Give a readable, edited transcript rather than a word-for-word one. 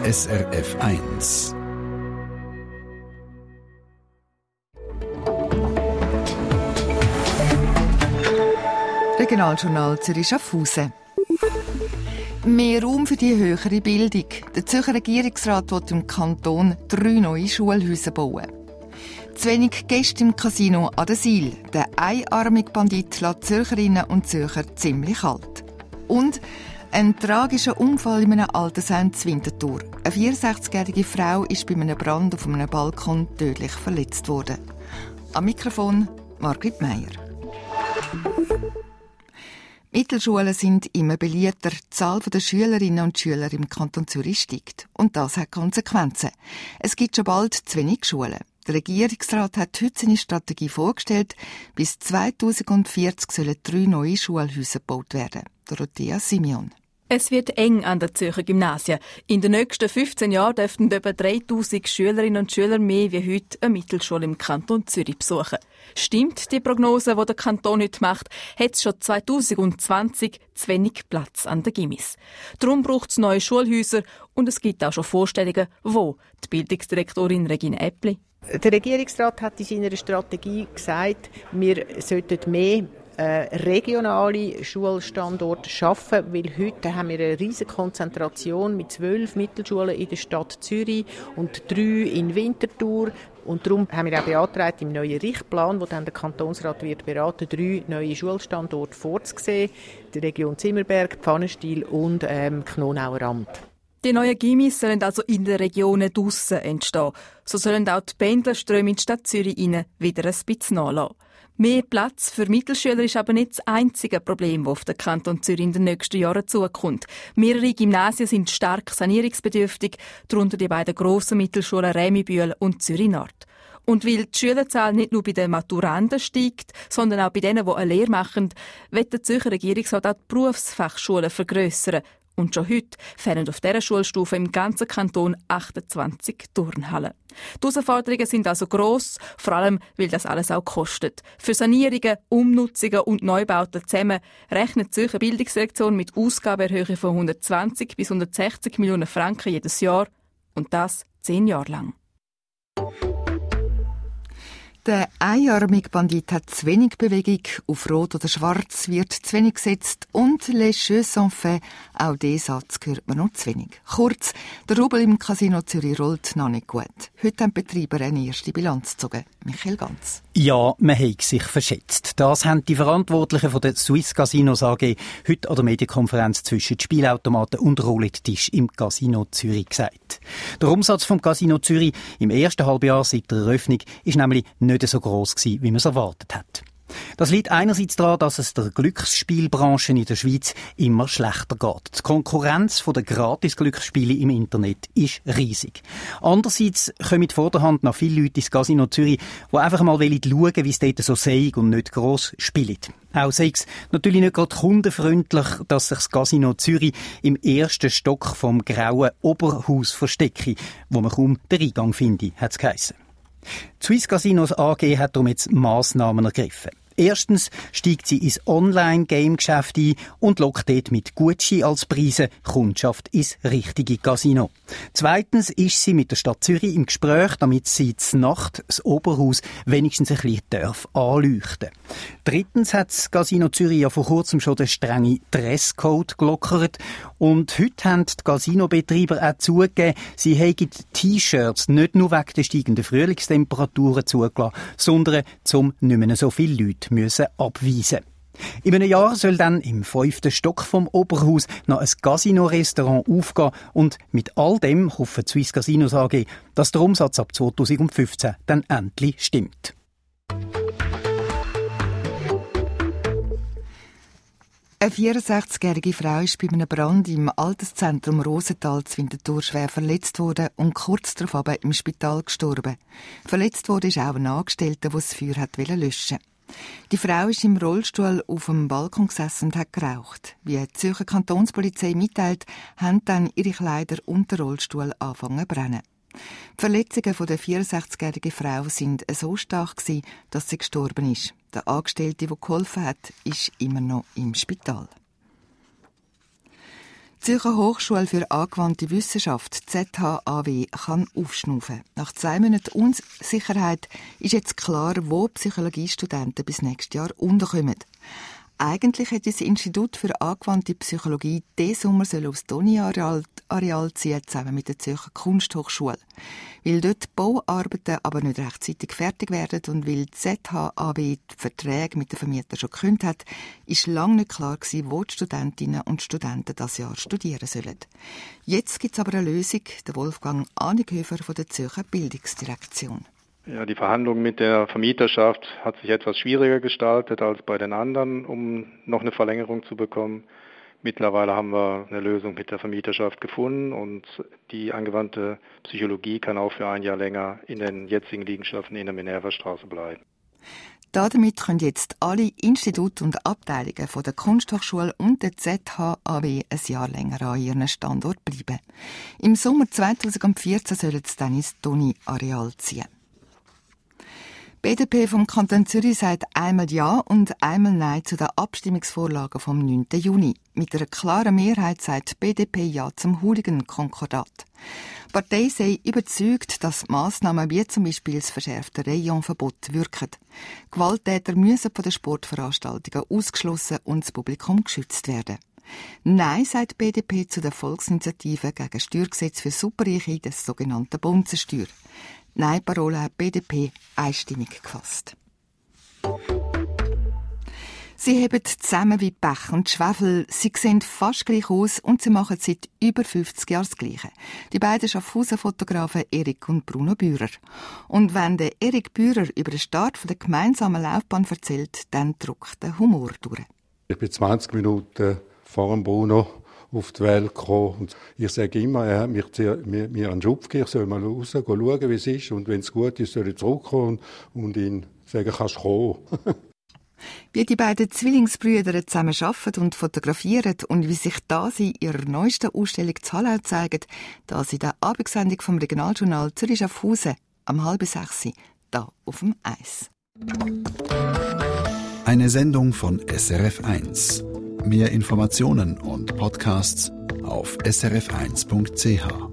SRF 1. Regionaljournal Zürich-Schaffhausen. Mehr Raum für die höhere Bildung. Der Zürcher Regierungsrat will im Kanton 3 neue Schulhäuser bauen. Zu wenig Gäste im Casino an der Sil. Der einarmige Bandit lässt Zürcherinnen und Zürcher ziemlich kalt. Und ein tragischer Unfall in einem Altersheim in Winterthur. Eine 64-jährige Frau ist bei einem Brand auf einem Balkon tödlich verletzt worden. Am Mikrofon Margrit Meier. Mittelschulen sind immer beliebter. Die Zahl der Schülerinnen und Schüler im Kanton Zürich steigt. Und das hat Konsequenzen. Es gibt schon bald zu wenig Schulen. Der Regierungsrat hat heute seine Strategie vorgestellt. Bis 2040 sollen 3 neue Schulhäuser gebaut werden. Dorothea Simeon. Es wird eng an den Zürcher Gymnasien. In den nächsten 15 Jahren dürften etwa 3000 Schülerinnen und Schüler mehr wie heute eine Mittelschule im Kanton Zürich besuchen. Stimmt die Prognose, die der Kanton heute macht, hat es schon 2020 zu wenig Platz an den Gimmis. Darum braucht es neue Schulhäuser und es gibt auch schon Vorstellungen, wo. Die Bildungsdirektorin Regina Eppli. Der Regierungsrat hat in seiner Strategie gesagt, wir sollten mehr regionale Schulstandorte schaffen, weil heute haben wir eine riesige Konzentration mit 12 Mittelschulen in der Stadt Zürich und 3 in Winterthur. Und darum haben wir auch beantragt, im neuen Richtplan, wo dann der Kantonsrat wird beraten, 3 neue Schulstandorte vorzusehen. Die Region Zimmerberg, Pfannenstiel und Knonauer Amt. Die neuen Gimmis sollen also in den Regionen draussen entstehen. So sollen auch die Pendlerströme in die Stadt Zürich wieder ein bisschen nachlassen. Mehr Platz für Mittelschüler ist aber nicht das einzige Problem, das auf den Kanton Zürich in den nächsten Jahren zukommt. Mehrere Gymnasien sind stark sanierungsbedürftig, darunter die beiden grossen Mittelschulen Rämibühl und Zürich Nord. Und weil die Schülerzahl nicht nur bei den Maturanden steigt, sondern auch bei denen, die eine Lehre machen, will der Zürcher Regierungsrat auch die Berufsfachschulen vergrössern. Und schon heute fehlen auf dieser Schulstufe im ganzen Kanton 28 Turnhallen. Die Herausforderungen sind also gross, vor allem, weil das alles auch kostet. Für Sanierungen, Umnutzungen und Neubauten zusammen rechnet die Zürcher Bildungsdirektion mit Ausgabenerhöhungen von 120 bis 160 Millionen Franken jedes Jahr. Und das 10 Jahre lang. Der einarmige Bandit hat zu wenig Bewegung, auf Rot oder Schwarz wird zu wenig gesetzt und «les jeux sont faits», auch diesen Satz hört man noch zu wenig. Kurz, der Rubel im Casino Zürich rollt noch nicht gut. Heute haben die Betreiber eine erste Bilanz gezogen. Michael Ganz. Ja, man hat sich verschätzt. Das haben die Verantwortlichen von der Swiss Casinos AG heute an der Medienkonferenz zwischen Spielautomaten und Roulette-Tisch im Casino Zürich gesagt. Der Umsatz vom Casino Zürich im ersten Halbjahr seit der Eröffnung ist nämlich nicht so gross gewesen, wie man es erwartet hat. Das liegt einerseits daran, dass es der Glücksspielbranche in der Schweiz immer schlechter geht. Die Konkurrenz von den Gratis-Glücksspielen im Internet ist riesig. Andererseits kommen vor der Hand noch viele Leute ins Casino Zürich, die einfach mal schauen, wie es dort so sei und nicht gross spielen. Auch sei es natürlich nicht gerade kundenfreundlich, dass sich das Casino Zürich im ersten Stock vom grauen Oberhaus verstecke, wo man kaum den Eingang finde, hat es geheissen. Die Swiss Casinos AG hat darum jetzt Massnahmen ergriffen. Erstens steigt sie ins Online-Game-Geschäft ein und lockt dort mit Gucci als Preise Kundschaft ins richtige Casino. Zweitens ist sie mit der Stadt Zürich im Gespräch, damit sie zur Nacht das Oberhaus wenigstens ein bisschen anleuchten darf. Drittens hat das Casino Zürich ja vor kurzem schon den strengen Dresscode gelockert. Und heute haben die Casinobetreiber auch zugegeben, sie hätten T-Shirts nicht nur wegen der steigenden Frühlingstemperaturen zugelassen, sondern um nicht mehr so viele Leute müssen abweisen. In einem Jahr soll dann im 5. Stock vom Oberhaus noch ein Casino-Restaurant aufgehen und mit all dem hoffen die Swiss Casinos AG, dass der Umsatz ab 2015 dann endlich stimmt. Eine 64-jährige Frau ist bei einem Brand im Alterszentrum Rosenthal zu Winterthur schwer verletzt worden und kurz darauf aber im Spital gestorben. Verletzt wurde ist auch ein Angestellter, der das Feuer löschen wollte. Die Frau ist im Rollstuhl auf dem Balkon gesessen und hat geraucht. Wie die Zürcher Kantonspolizei mitteilt, haben dann ihre Kleider und der Rollstuhl angefangen zu brennen. Die Verletzungen der 64-jährigen Frau waren so stark, dass sie gestorben ist. Der Angestellte, der geholfen hat, ist immer noch im Spital. Die Zürcher Hochschule für angewandte Wissenschaft, ZHAW, kann aufschnaufen. Nach 2 Monaten Unsicherheit ist jetzt klar, wo Psychologiestudenten bis nächstes Jahr unterkommen. Eigentlich hätte das Institut für angewandte Psychologie diesen Sommer aufs Doni-Areal ziehen, zusammen mit der Zürcher Kunsthochschule. Weil dort die Bauarbeiten aber nicht rechtzeitig fertig werden und weil die ZHAW die Verträge mit den Vermietern schon gekündigt hat, ist lange nicht klar gewesen, wo die Studentinnen und Studenten das Jahr studieren sollen. Jetzt gibt es aber eine Lösung, der Wolfgang Anighöfer von der Zürcher Bildungsdirektion. Ja, die Verhandlung mit der Vermieterschaft hat sich etwas schwieriger gestaltet als bei den anderen, um noch eine Verlängerung zu bekommen. Mittlerweile haben wir eine Lösung mit der Vermieterschaft gefunden und die angewandte Psychologie kann auch für ein Jahr länger in den jetzigen Liegenschaften in der Minerva-Straße bleiben. Damit können jetzt alle Institute und Abteilungen von der Kunsthochschule und der ZHAW ein Jahr länger an ihrem Standort bleiben. Im Sommer 2014 sollen sie dann ins Doni-Areal ziehen. Die BDP vom Kanton Zürich sagt einmal Ja und einmal Nein zu den Abstimmungsvorlagen vom 9. Juni. Mit einer klaren Mehrheit sagt die BDP Ja zum Hooligan-Konkordat. Die Partei sei überzeugt, dass Massnahmen wie zum Beispiel das verschärfte Rayonverbot wirken. Gewalttäter müssen von den Sportveranstaltungen ausgeschlossen und das Publikum geschützt werden. Nein, sagt die BDP zu der Volksinitiative gegen Steuergesetz für Superreiche, das sogenannte Bunsensteuer. Nein-Parole hat die BDP einstimmig gefasst. Sie heben zusammen wie Pech und Schwefel. Sie sehen fast gleich aus und sie machen seit über 50 Jahren das Gleiche. Die beiden Schaffhausen-Fotografen Erik und Bruno Bührer. Und wenn der Erik Bührer über den Start der gemeinsamen Laufbahn erzählt, dann drückt der Humor durch. Ich bin 20 Minuten vor dem Bruno auf die Welt gekommen. Und ich sage immer, er hat mir an den Schupf gegeben, ich soll mal raus schauen, wie es ist. Und wenn es gut ist, soll ich zurückkommen und ihm sagen, kannst du kommen. Wie die beiden Zwillingsbrüder zusammen arbeiten und fotografieren und wie sich das in ihrer neuesten Ausstellung zu Hallau zeigt, das in der Abendsendung vom Regionaljournal Zürich Schaffhausen am 5:30 da auf dem Eis. Eine Sendung von SRF1. Mehr Informationen und Podcasts auf srf1.ch.